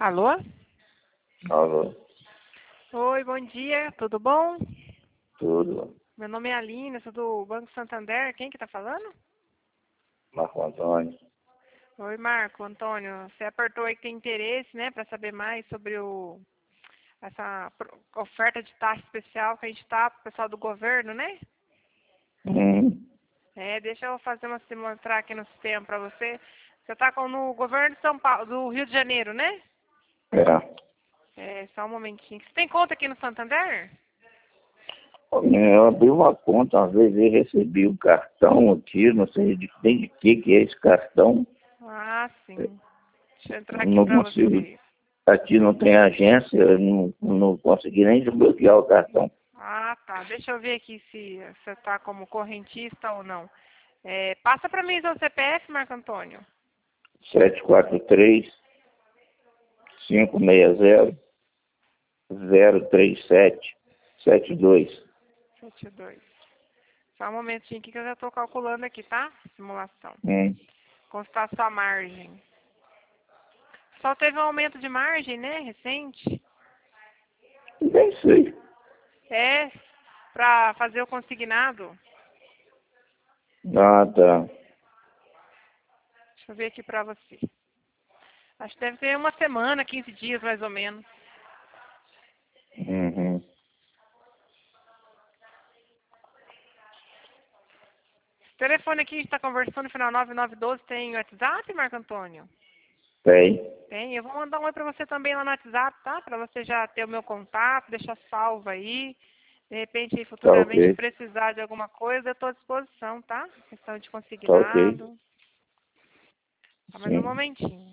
Alô? Alô, Oi, bom dia, tudo bom? tudo. Meu nome é Aline, sou do Banco Santander. Quem que tá falando? Marco Antônio. Oi, Marco Antônio. Você apertou aí que tem interesse, né, para saber mais sobre essa oferta de taxa especial que a gente tá pro pessoal do governo, né? Hum, Deixa eu mostrar aqui no sistema para você. Você tá no governo de São Paulo, do Rio de Janeiro, né? é. Só um momentinho. Você tem conta aqui no Santander? Eu abri uma conta, às vezes eu recebi o cartão aqui, não sei de que é esse cartão. Ah, sim. Deixa eu entrar Eu aqui não para consigo, você. aqui não tem agência, eu não consegui nem desbloquear o cartão. Ah, tá. Deixa eu ver aqui se você está como correntista ou não. Passa para mim seu CPF, Marco Antônio. 743-560-03772. 72. Só um momentinho aqui que eu já estou calculando aqui, tá? Simulação. Hum, Constar sua margem. Só teve um aumento de margem, né? Recente. nem sei. É, para fazer o consignado. Ah, tá. Deixa eu ver aqui para você. Acho que deve ter uma semana, 15 dias mais ou menos. Uhum. Esse telefone aqui, a gente está conversando, final 9912, tem WhatsApp, Marco Antônio? Tem. Tem, eu vou mandar um oi pra você também lá no WhatsApp, tá? Pra você já ter o meu contato, deixar salvo aí. De repente, aí, Tá futuramente, ok. precisar de alguma coisa, eu tô à disposição, tá? Questão de Tá ok. consignado. Tá, mais um Sim. momentinho.